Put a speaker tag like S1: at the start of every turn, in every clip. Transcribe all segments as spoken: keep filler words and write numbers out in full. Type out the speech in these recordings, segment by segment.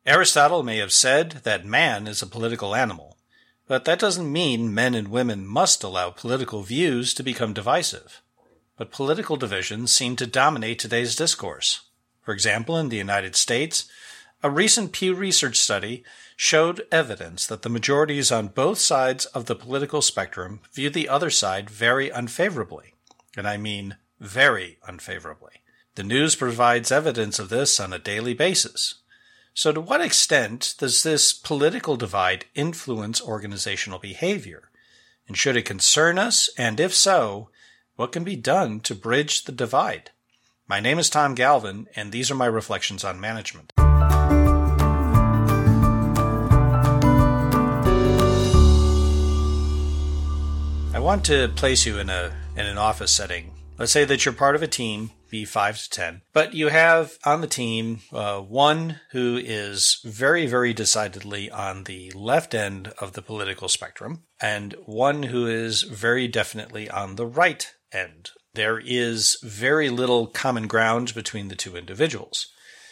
S1: Aristotle may have said that man is a political animal, but that doesn't mean men and women must allow political views to become divisive. But political divisions seem to dominate today's discourse. For example, in the United States, a recent Pew Research study showed evidence that the majorities on both sides of the political spectrum view the other side very unfavorably. And I mean very unfavorably. The news provides evidence of this on a daily basis. So to what extent does this political divide influence organizational behavior? And should it concern us? And if so, what can be done to bridge the divide? My name is Tom Galvin, and these are my reflections on management. I want to place you in a in an office setting. Let's say that you're part of a team, be five to ten, but you have on the team uh, one who is very, very decidedly on the left end of the political spectrum, and one who is very definitely on the right end. There is very little common ground between the two individuals.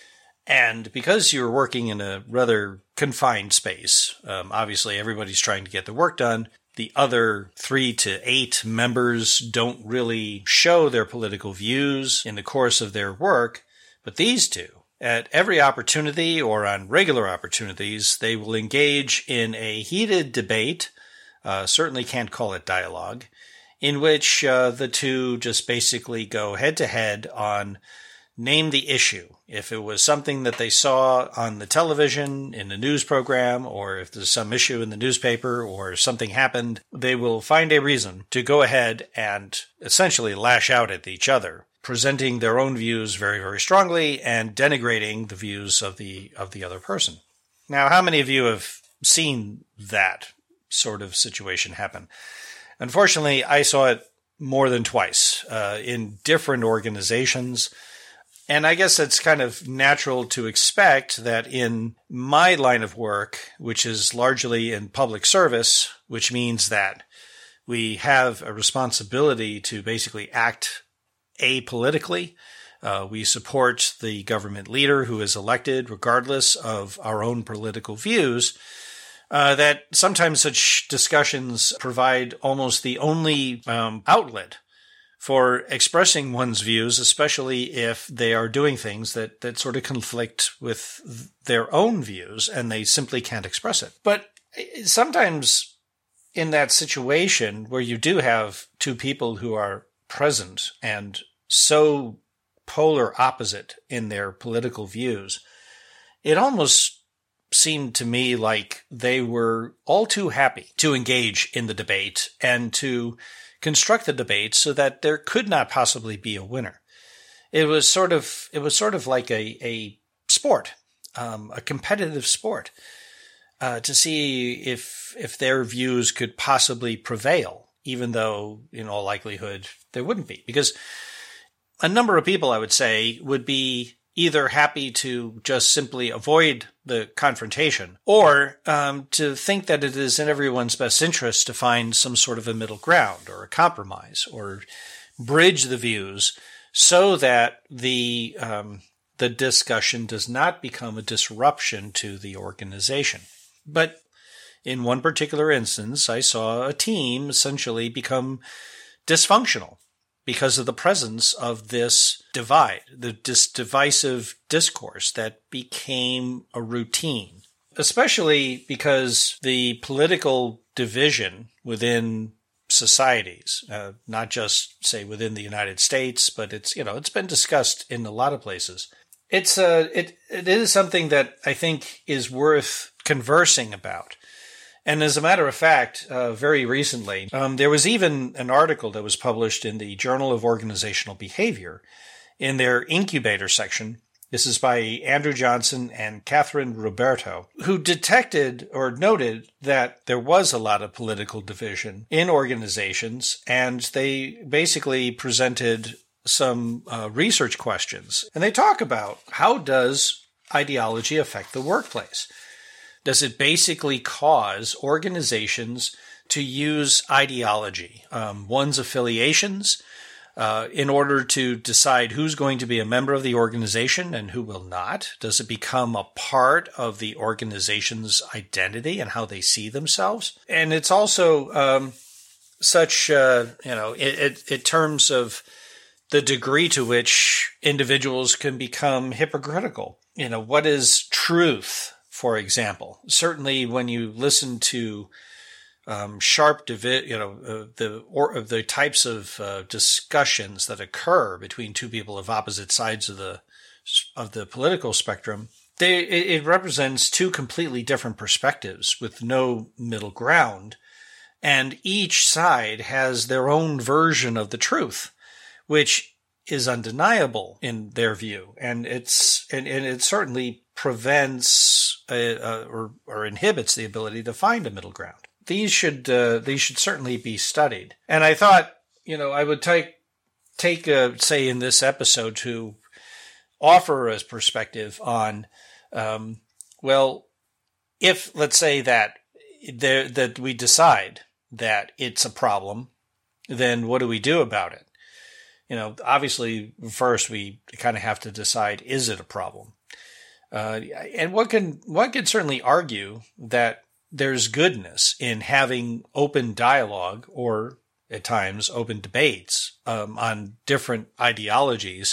S1: And because you're working in a rather confined space, um, obviously everybody's trying to get the work done. The other three to eight members don't really show their political views in the course of their work, but these two, at every opportunity or on regular opportunities, they will engage in a heated debate, uh, certainly can't call it dialogue, in which uh, the two just basically go head-to-head on name the issue. If it was something that they saw on the television, in a news program, or if there's some issue in the newspaper or something happened, they will find a reason to go ahead and essentially lash out at each other, presenting their own views very, very strongly and denigrating the views of the of the other person. Now, how many of you have seen that sort of situation happen? Unfortunately, I saw it more than twice uh, in different organizations. And I guess it's kind of natural to expect that in my line of work, which is largely in public service, which means that we have a responsibility to basically act apolitically. Uh, we support the government leader who is elected regardless of our own political views. Uh, that sometimes such discussions provide almost the only um, outlet for expressing one's views, especially if they are doing things that, that sort of conflict with their own views and they simply can't express it. But sometimes in that situation where you do have two people who are present and so polar opposite in their political views, it almost seemed to me like they were all too happy to engage in the debate and to construct the debate so that there could not possibly be a winner. It was sort of it was sort of like a a sport, um, a competitive sport, uh, to see if if their views could possibly prevail, even though in all likelihood there wouldn't be, because a number of people, I would say, would be either happy to just simply avoid the confrontation or um, to think that it is in everyone's best interest to find some sort of a middle ground or a compromise or bridge the views so that the um, the discussion does not become a disruption to the organization. But in one particular instance, I saw a team essentially become dysfunctional because of the presence of this divide, the this divisive discourse that became a routine, especially because the political division within societies, uh, not just, say, within the United States, but it's, you know, it's been discussed in a lot of places. It's uh, it it is something that I think is worth conversing about. And as a matter of fact, uh, very recently, um, there was even an article that was published in the Journal of Organizational Behavior in their incubator section. This is by Andrew Johnson and Catherine Roberto, who detected or noted that there was a lot of political division in organizations, and they basically presented some uh, research questions. And they talk about, how does ideology affect the workplace? Does it basically cause organizations to use ideology, um, one's affiliations, uh, in order to decide who's going to be a member of the organization and who will not? Does it become a part of the organization's identity and how they see themselves? And it's also um, such, uh, you know, in, in terms of the degree to which individuals can become hypocritical. You know, what is truth, for example? Certainly when you listen to um, sharp, divi- you know, uh, the or the types of uh, discussions that occur between two people of opposite sides of the of the political spectrum, they it, it represents two completely different perspectives with no middle ground, and each side has their own version of the truth, which is undeniable in their view, and it's and, and it certainly prevents uh, uh, or or inhibits the ability to find a middle ground. These should uh, these should certainly be studied. And I thought, you know, I would take take a, say in this episode to offer a perspective on, um, well, if let's say that there that we decide that it's a problem, then what do we do about it? You know, obviously, first we kind of have to decide, is it a problem? Uh, and one can one can certainly argue that there's goodness in having open dialogue or, at times, open debates um, on different ideologies,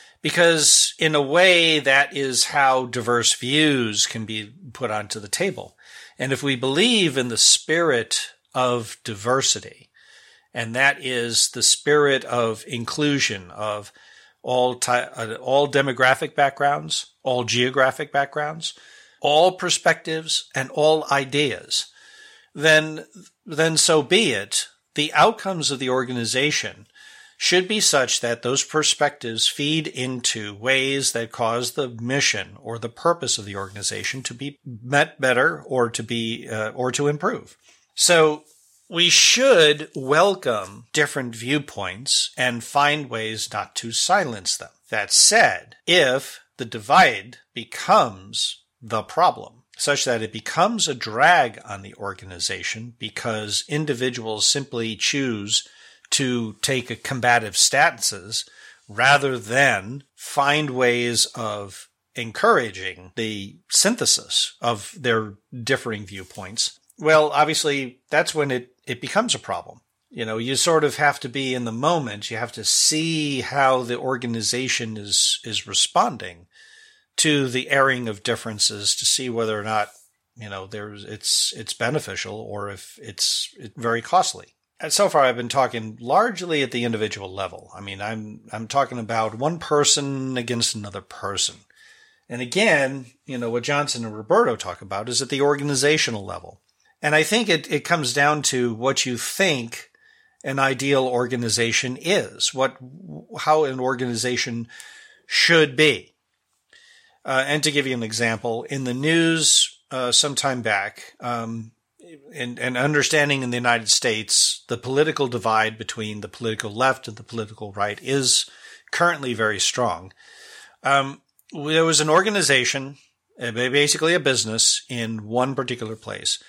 S1: because in a way that is how diverse views can be put onto the table. And if we believe in the spirit of diversity, and that is the spirit of inclusion of all ty- uh, all demographic backgrounds, all geographic backgrounds, all perspectives, and all ideas, then then so be it. The outcomes of the organization should be such that those perspectives feed into ways that cause the mission or the purpose of the organization to be met better or to be uh, or to improve. So we should welcome different viewpoints and find ways not to silence them. That said, if the divide becomes the problem, such that it becomes a drag on the organization because individuals simply choose to take a combative stances rather than find ways of encouraging the synthesis of their differing viewpoints, well, obviously, that's when it, it becomes a problem. You know, you sort of have to be in the moment. You have to see how the organization is is responding to the airing of differences to see whether or not, you know, there's it's it's beneficial or if it's very costly. And so far, I've been talking largely at the individual level. I mean, I'm I'm talking about one person against another person. And again, you know, what Johnson and Roberto talk about is at the organizational level. And I think it, it comes down to what you think an ideal organization is, what how an organization should be. Uh, and to give you an example, in the news uh, some time back, um, and, and understanding in the United States, the political divide between the political left and the political right is currently very strong. Um, there was an organization, basically a business in one particular place,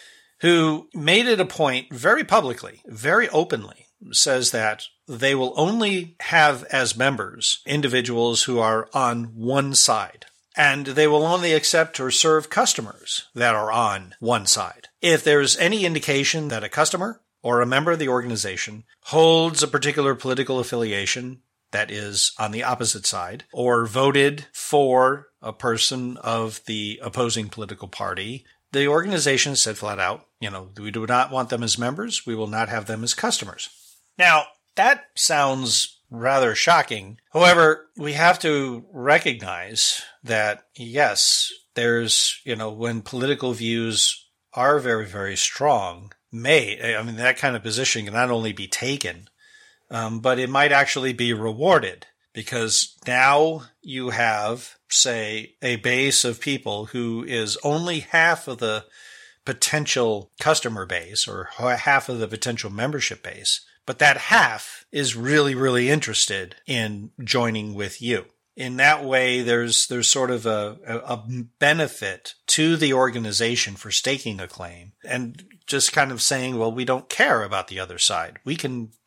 S1: who made it a point very publicly, very openly, says that they will only have as members individuals who are on one side, and they will only accept or serve customers that are on one side. If there's any indication that a customer or a member of the organization holds a particular political affiliation that is on the opposite side, or voted for a person of the opposing political party, the organization said flat out, you know, we do not want them as members. We will not have them as customers. Now, that sounds rather shocking. However, we have to recognize that, yes, there's, you know, when political views are very, very strong, may, I mean, that kind of position can not only be taken, um, but it might actually be rewarded. Because now you have, say, a base of people who is only half of the potential customer base or half of the potential membership base, but that half is really, really interested in joining with you. In that way, there's there's sort of a, a benefit to the organization for staking a claim and just kind of saying, well, we don't care about the other side. We can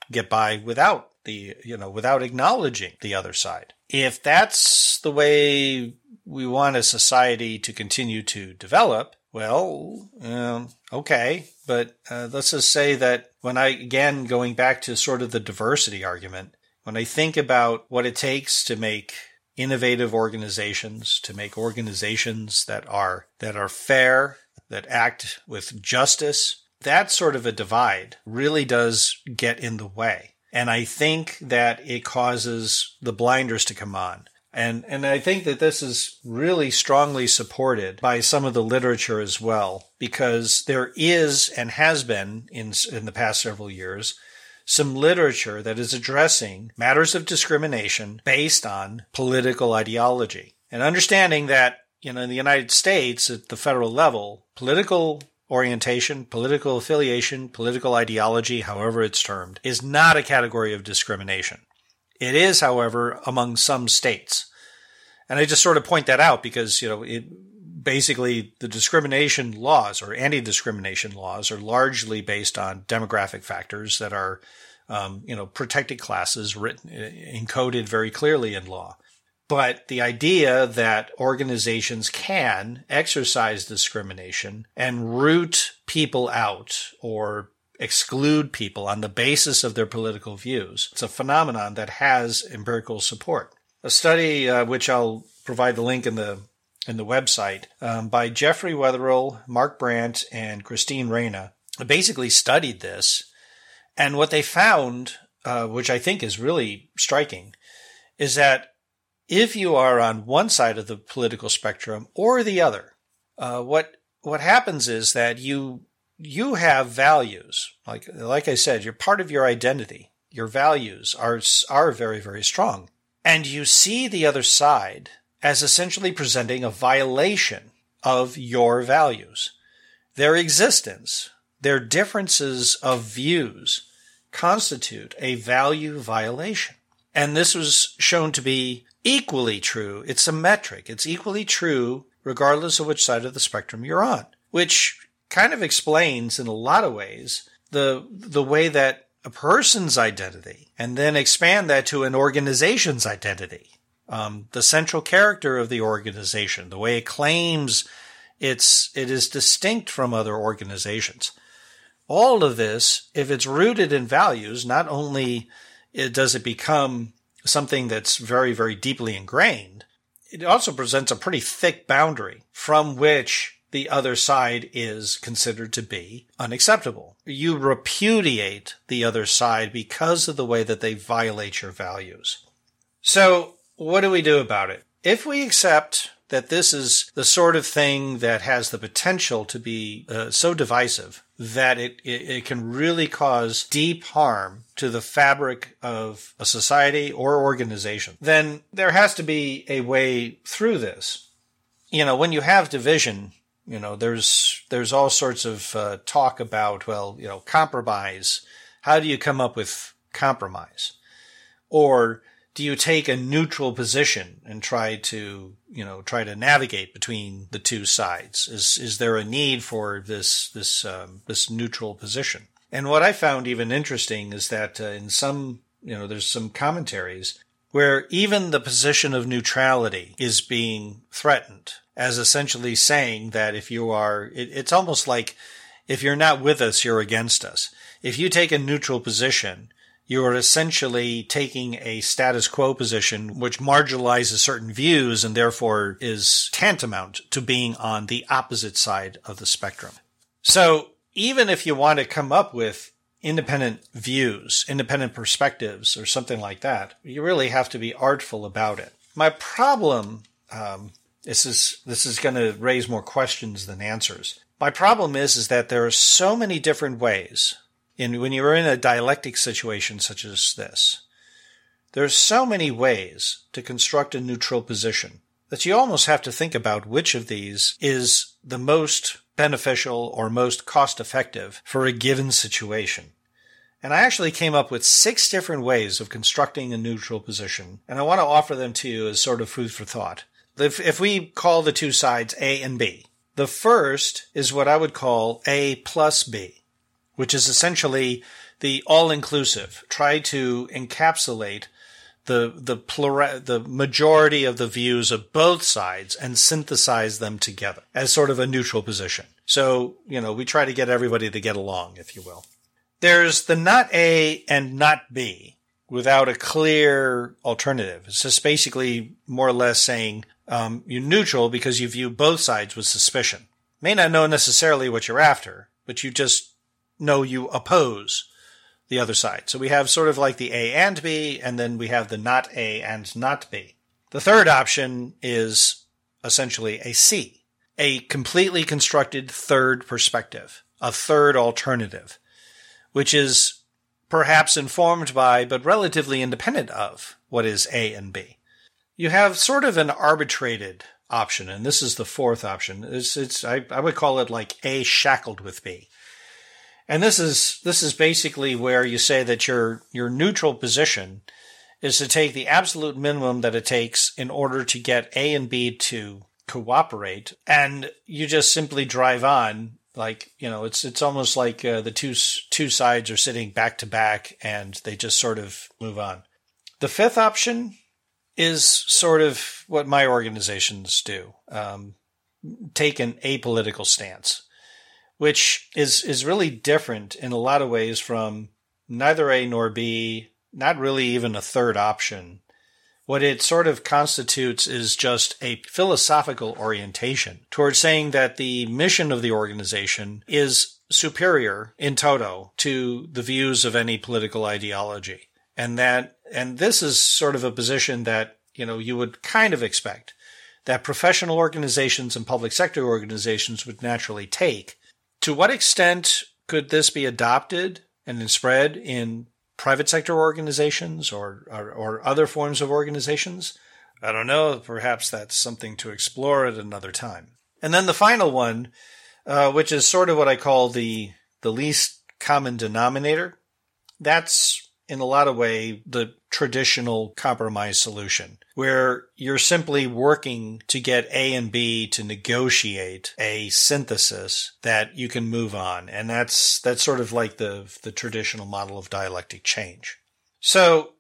S1: get by without the, you know, without acknowledging the other side. If that's the way we want a society to continue to develop, well, um, okay. But uh, let's just say that when I, again, going back to sort of the diversity argument, when I think about what it takes to make innovative organizations, to make organizations that are that are fair, that act with justice, that sort of a divide really does get in the way. And I think that it causes the blinders to come on. And and I think that this is really strongly supported by some of the literature as well, because there is and has been in in the past several years some literature that is addressing matters of discrimination based on political ideology. And understanding that, you know, in the United States at the federal level, political orientation, political affiliation, political ideology, however it's termed, is not a category of discrimination. It is, however, among some states. And I just sort of point that out because, you know, it basically the discrimination laws or anti-discrimination laws are largely based on demographic factors that are, um, you know, protected classes written, encoded very clearly in law. But the idea that organizations can exercise discrimination and root people out or exclude people on the basis of their political views, it's a phenomenon that has empirical support. A study, uh, which I'll provide the link in the in the website, um, by Jeffrey Wetherill, Mark Brandt, and Christine Reyna, basically studied this. And what they found, uh, which I think is really striking, is that if you are on one side of the political spectrum or the other, uh, what what happens is that you you have values. Like like I said, you're part of your identity. Your values are are very, very strong. And you see the other side as essentially presenting a violation of your values. Their existence, their differences of views constitute a value violation. And this was shown to be equally true. It's symmetric. It's equally true regardless of which side of the spectrum you're on, which kind of explains in a lot of ways the the way that a person's identity, and then expand that to an organization's identity, um, the central character of the organization, the way it claims it's it is distinct from other organizations. All of this, if it's rooted in values, not only does it become something that's very, very deeply ingrained, it also presents a pretty thick boundary from which the other side is considered to be unacceptable. You repudiate the other side because of the way that they violate your values. So what do we do about it? If we accept that this is the sort of thing that has the potential to be uh, so divisive that it, it, it can really cause deep harm to the fabric of a society or organization, then there has to be a way through this. You know, when you have division, you know, there's there's all sorts of uh, talk about, well, you know, compromise. How do you come up with compromise? Or do you take a neutral position and try to, you know, try to navigate between the two sides? Is is there a need for this this um, this neutral position? And what I found even interesting is that uh, in some, you know, there's some commentaries where even the position of neutrality is being threatened as essentially saying that if you are, it, it's almost like if you're not with us, you're against us. If you take a neutral position, you are essentially taking a status quo position which marginalizes certain views and therefore is tantamount to being on the opposite side of the spectrum. So even if you want to come up with independent views, independent perspectives, or something like that, you really have to be artful about it. My problem, um, this is this is going to raise more questions than answers. My problem is is that there are so many different ways. In, when you're in a dialectic situation such as this, there's so many ways to construct a neutral position that you almost have to think about which of these is the most beneficial or most cost-effective for a given situation. And I actually came up with six different ways of constructing a neutral position, and I want to offer them to you as sort of food for thought. If, if we call the two sides A and B, the first is what I would call A plus B, which is essentially the all-inclusive, try to encapsulate the the plura- the majority of the views of both sides and synthesize them together as sort of a neutral position. So, you know, we try to get everybody to get along, if you will. There's the not A and not B without a clear alternative. It's just basically more or less saying um, you're neutral because you view both sides with suspicion. May not know necessarily what you're after, but you just know you oppose the other side. So we have sort of like the A and B, and then we have the not A and not B. The third option is essentially a C, a completely constructed third perspective, a third alternative, which is perhaps informed by, but relatively independent of, what is A and B. You have sort of an arbitrated option, and this is the fourth option. It's, it's I, I would call it like A shackled with B. And this is this is basically where you say that your your neutral position is to take the absolute minimum that it takes in order to get A and B to cooperate, and you just simply drive on. Like, you know, it's it's almost like uh, the two two sides are sitting back to back, and they just sort of move on. The fifth option is sort of what my organizations do: um, take an apolitical stance, which is, is really different in a lot of ways from neither A nor B, not really even a third option. What it sort of constitutes is just a philosophical orientation towards saying that the mission of the organization is superior in toto to the views of any political ideology. And that, and this is sort of a position that, you know, you would kind of expect that professional organizations and public sector organizations would naturally take. To what extent could this be adopted and then spread in private sector organizations or, or, or other forms of organizations? I don't know. Perhaps that's something to explore at another time. And then the final one, uh, which is sort of what I call the, the least common denominator. That's in a lot of ways the traditional compromise solution, where you're simply working to get A and B to negotiate a synthesis that you can move on. And that's that's sort of like the, the traditional model of dialectic change. So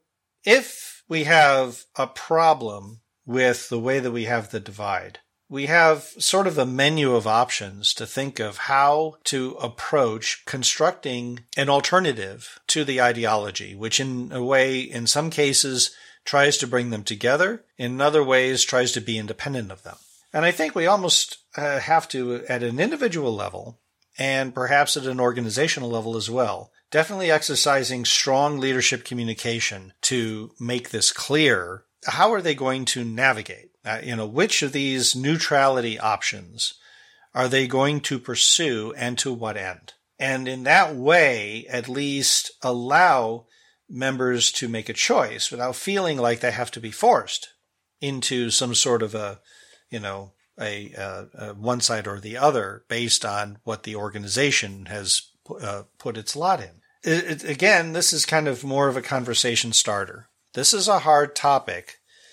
S1: if we have a problem with the way that we have the divide, we have sort of a menu of options to think of how to approach constructing an alternative to the ideology, which in a way, in some cases, tries to bring them together, in other ways tries to be independent of them. And I think we almost uh, have to, at an individual level, and perhaps at an organizational level as well, definitely exercising strong leadership communication to make this clear. How are they going to navigate? Uh, you know, which of these neutrality options are they going to pursue and to what end? And in that way, at least allow members to make a choice without feeling like they have to be forced into some sort of a, you know, a, a, a one side or the other based on what the organization has uh, put its lot in. It, it, again, this is kind of more of a conversation starter. This is a hard topic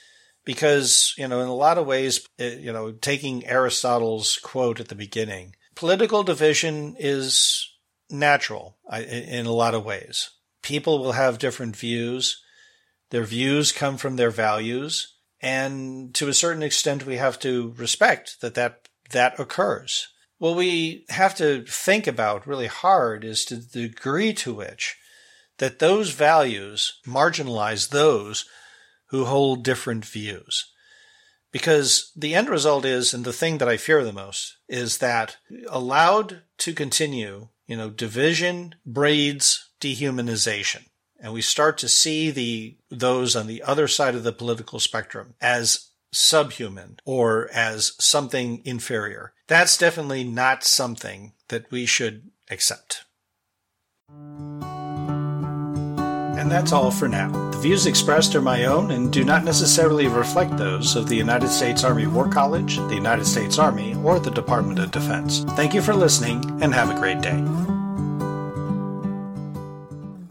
S1: because, you know, in a lot of ways, you know, taking Aristotle's quote at the beginning, political division is natural in a lot of ways. People will have different views. Their views come from their values. And to a certain extent, we have to respect that that, that occurs. What we have to think about really hard is to the degree to which that those values marginalize those who hold different views. Because the end result is, and the thing that I fear the most, is that allowed to continue, you know, division breeds dehumanization. And we start to see the those on the other side of the political spectrum as subhuman or as something inferior. That's definitely not something that we should accept. And that's all for now. The views expressed are my own and do not necessarily reflect those of the United States Army War College, the United States Army, or the Department of Defense. Thank you for listening, and have a great day.